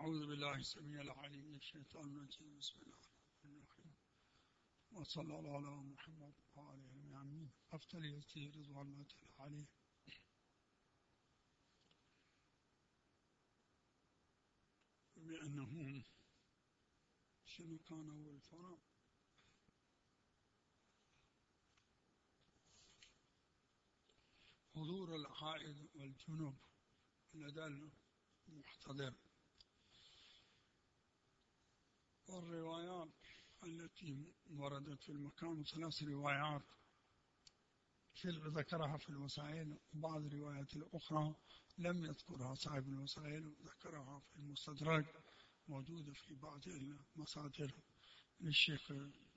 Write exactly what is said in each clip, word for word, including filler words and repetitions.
أعوذ بالله السميع العليم من الشيطان الرجيم. بسم الله الرحمن الرحيم، وصلى الله على محمد وعلى آله الأمين. أفتل يسير رضوان الله تعالى عليه. بأنه شنو كان أول فرع؟ حضور الحائض والجنوب لدى المحتضر، والروايات التي وردت في المكان ثلاث روايات في ذكرها في الوسائل، وبعض الروايات الأخرى لم يذكرها صاحب الوسائل وذكرها في المستدرك، موجودة في بعض المصادر للشيخ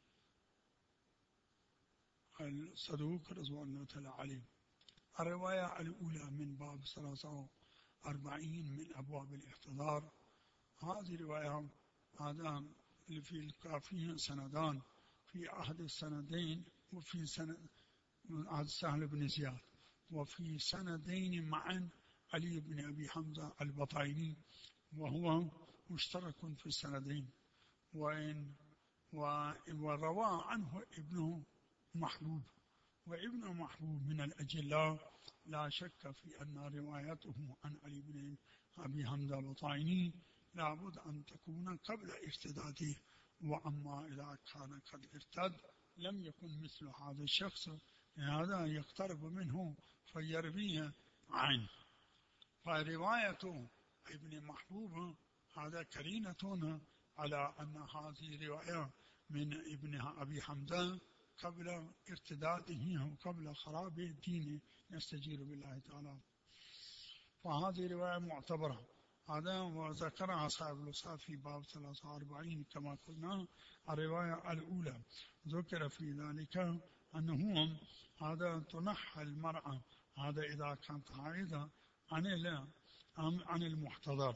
الصدوق رضوان الله تعالى عليه. الرواية الأولى من باب ثلاثة وأربعين من أبواب الاحتضار، هذه رواية هذا اللي في الكافية سندان، في عهد السندين وفي سند من عهد سهل بن زياد، وفي سندين معا علي بن أبي حمزة البطايني، وهو مشترك في السندين، وإن وروى عنه ابنه محبوب، وابن محبوب من الأجلاء، لا شك في أن روايته عن علي بن أبي حمزة البطايني لابد أن تكون قبل ارتداده، وأما إذا كان قد ارتد لم يكن مثل هذا الشخص هذا يقترب منه فيرويه عنه. فرواية ابن محبوب هذا كرينة على أن هذه رواية من ابن أبي حمزة قبل ارتداده وقبل خراب دينه يستجير بالله تعالى، فهذه رواية معتبرة. هذا وذكرها صاحب الوسائل في باب ثلاثة وأربعين كما قلنا. الرواية الأولى ذكر في ذلك أنه هذا تنحى المرأة هذا إذا كانت حائضة عن عن المحتضر،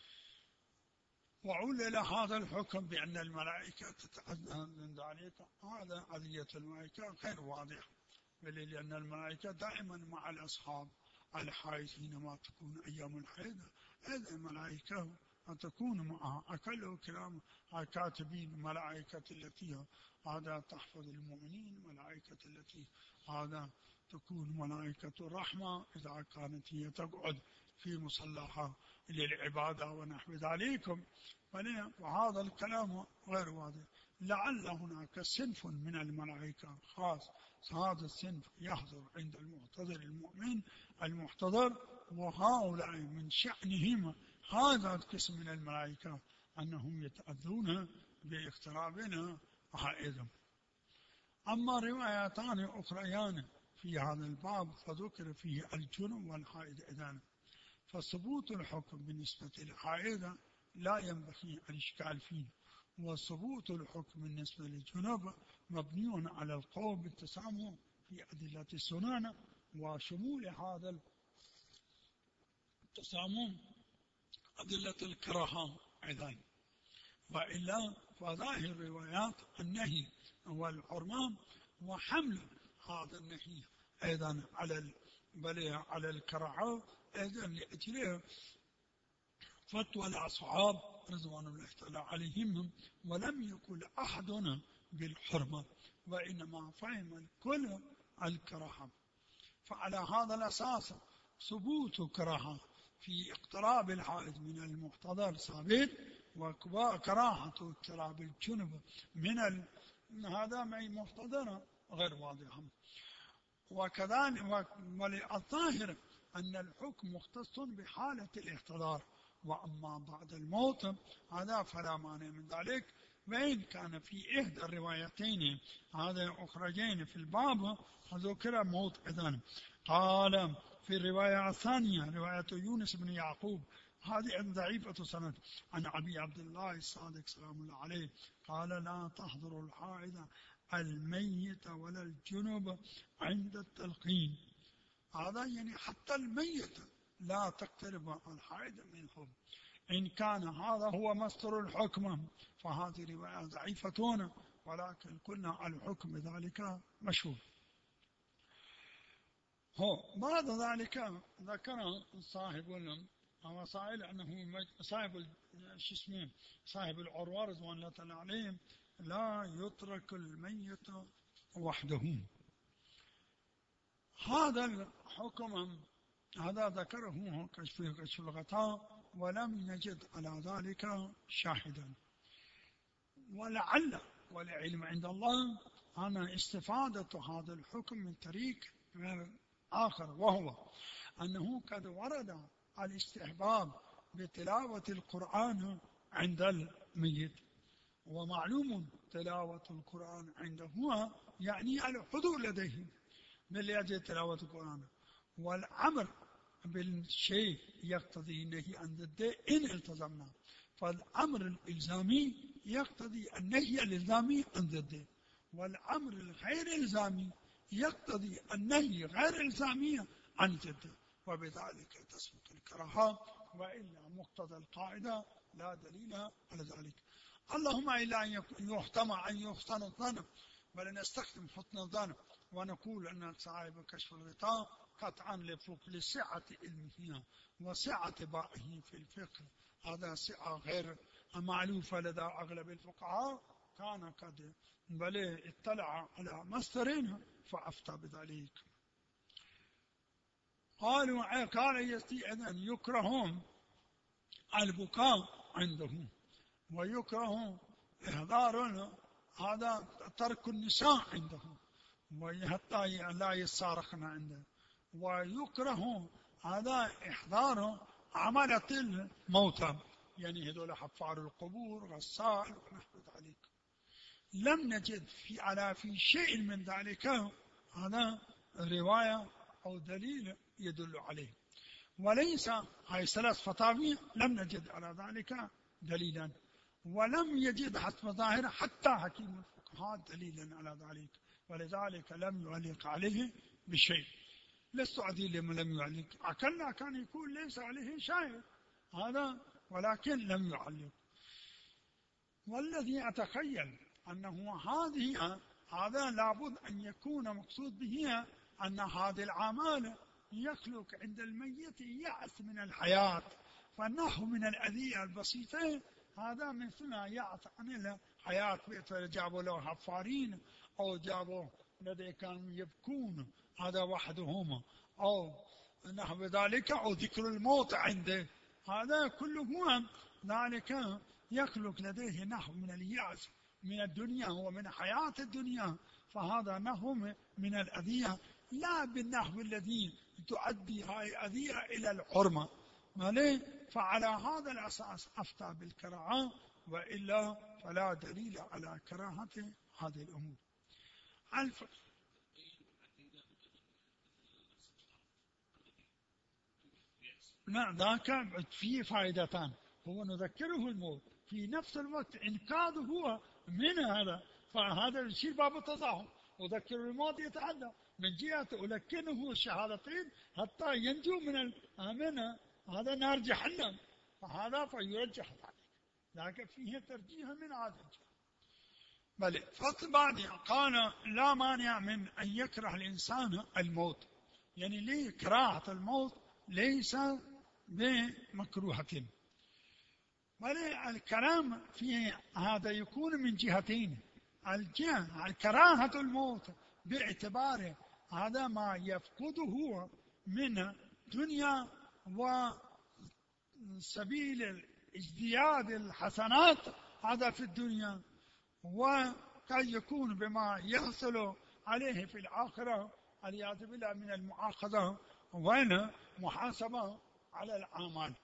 وعلل هذا الحكم بأن الملائكة تتأذى من ذلك. هذا أذية الملائكة غير واضح، بل لأن الملائكة دائما مع الأصحاب الحائض حينما تكون أيام الحيض، هذه الملائكة تكون معها أكل كلام كاتبين، ملائكة التي هذا تحفظ المؤمنين، ملائكة التي هذا تكون ملائكة الرحمة إذا كانت هي تقعد في مصلحة للعبادة ونحو ذلك. وهذا الكلام غير واضح. لعل هناك صنف من الملائكة خاص، هذا الصنف يحضر عند المحتضر المؤمن المحتضر، وهؤلاء من شأنهم هذا القسم من الملائكة أنهم يتأذون باقترابنا حائضا. أما روايتان أخريان في هذا الباب فذكر فيه الجنوب والحائض إذن، فثبوت الحكم بالنسبة للحائض لا ينبغي الإشكال فيه، وثبوت الحكم بالنسبة للجنوب مبني على القول بالتسامح في أدلة السنن، وشمول هذا التسامح أدلة الكراهة أيضا. وإلا فظاهر الروايات النهي والحرمان، وحمل هذا النهي أيضا على بل على الكراهة أيضا لأجل فتوى الأصحاب رضوان الله تعالى عليهم، ولم يقل أحد بالحرمة، وإنما فهم الكل الكراهة. فعلى هذا الأساس ثبوت كراهة في اقتراب الحائض من المحتضر ثابت، وكراهة اقتراب الجنب من ال... هذا معي محتضر غير واضح. وكذلك والظاهر أن الحكم مختص بحالة الاحتضار، وأما بعد الموت هذا فلا مانع من ذلك. وإن كان في إحدى الروايتين هذا أخرجين في الباب ذكر موت إذن. قال في الرواية الثانية رواية يونس بن يعقوب، هذه ضعيفة سند، عن أبي عبد الله الصادق سلام الله عليه قال لا تحضر الحائض الميت ولا الجنب عند التلقين. هذا يعني حتى الميت لا تقترب الحائض منهم. إن كان هذا هو مصدر الحكم فهذه رواية ضعيفة، ولكن قلنا الحكم ذلك مشهور. هو بعد ذلك ذكر صاحب أما صائل أنه صاحب شو اسمه صاحب العروة رضوان الله تعالى عليهم لا يترك الميت وحده. هذا الحكم هذا ذكره في كشف الغطاء ولم نجد على ذلك شاهدا. ولعل والعلم عند الله أن استفادة هذا الحكم من طريق آخر، وهو أنه قد ورد الاستحباب بتلاوة القرآن عند الميت، ومعلوم تلاوة القرآن عنده يعني الحضور لديه من أجل تلاوة القرآن، والأمر بالشيء يقتضي النهي عن ضده إن التزمنا، فالأمر الإلزامي يقتضي النهي الإلزامي عن ضده، والأمر الغير إلزامي يقتضي النهي غير إلزامي عن ضده، وبذلك تثبت الكراهة، وإلا مقتضى القاعدة لا دليل على ذلك. اللهم إلا أن يحتمى أن يحسن الظن، بل نستخدم حسن الظن ونقول أن صاحب كشف الغطاء قطعا لفوق لسعة علمه وسعة بائه في الفقه، هذا سعة غير معلوفة لدى أغلب الفقهاء، كان قد بل اطلع على مصدرين فأفتى بذلك. قالوا قال يستيئذ أن يكرهون البكاء عندهم، ويكره إحضار هذا ترك النساء عندهم، وحتى لا يصارخن عنده، ويكره هذا إحضار عملة الموتى، يعني هذول حفار القبور غسال ونحو ذلك. لم نجد في على في شيء من ذلك هذا رواية أو دليل يدل عليه، وليس هاي ثلاث فتاوي لم نجد على ذلك دليلا، ولم يجد حسب ظاهر حتى حكيم الفقهاء دليلا على ذلك، ولذلك لم يعلق عليه بشيء. لست أدري لم لم يعلق، أكلنا كان يكون ليس عليه شيء هذا، ولكن لم يعلق. والذي أتخيل أنه هذه هذا لابد أن يكون مقصود به أن هذه الأعمال يخلق عند الميت يأس من الحياة، فنحو من الأذية البسيطة هذا مثلما يأس عن الحياة، جابوا له حفارين أو جابوا الذي كانوا يبكون هذا وحدهم أو نحو ذلك، أو ذكر الموت عنده، هذا كله ذلك يخلق لديه نحو من اليأس من الدنيا ومن حياة الدنيا، فهذا نحو من الأذية، لا بالنحو الذي تؤدي هاي الأذية إلى الحرمة. فعلى هذا الأساس أفتى بالكراهة، وإلا فلا دليل على كراهة هذه الأمور. الف... نعم ذاك فيه فائدتان، هو نذكره الموت في نفس الوقت إنقاذه هو من هذا، فهذا يصير باب التظاهر، أذكر الموت يتعدى من جهة ألكنه الشهادتين حتى ينجو من الأمانة هذا نار جهنم، فهذا فيرجح ذلك، لكن فيه ترجيح من هذا الجهة. بل فبعد قال لا مانع من أن يكره الإنسان الموت، يعني ليه كراهة الموت ليس بمكروهة، بل الكلام في هذا يكون من جهتين. الجهة كراهة الموت باعتبار هذا ما يفقده من دنيا وسبيل ازدياد الحسنات هذا في الدنيا، وقد يكون بما يحصل عليه في الآخرة والعياذ بالله من المؤاخذة وين محاسبة على الأعمال.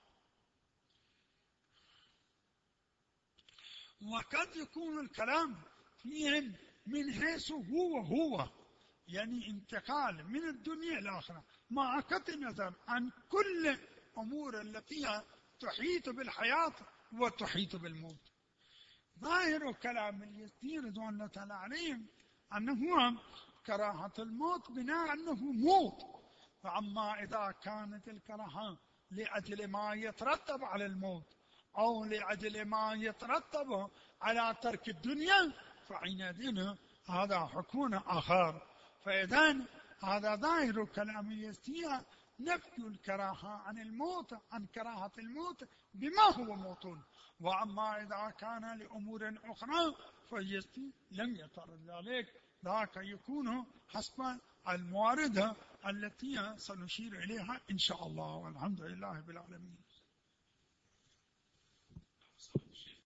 وقد يكون الكلام فيهم من حيث هو هو يعني انتقال من الدنيا إلى الآخرة، مع قطع النظر عن كل أمور التي تحيط بالحياة وتحيط بالموت. ظاهر كلام اليزيد رضوان الله تعالى عليهم أنه كراهة الموت بناء أنه موت، فأما إذا كانت الكراهة لأجل ما يترتب على الموت أو لأجل ما يترتب على ترك الدنيا فعندئذ هذا حكم آخر. فإذن هذا ظاهر كلام يزيد نفي الكراهة عن الموت، عن كراهة الموت بما هو موت. وأما إذا كان لأمور أخرى فيستي لم يترد ذلك، ذاك يكون حسب المواردة التي سنشير إليها إن شاء الله، والحمد لله بالعالمين.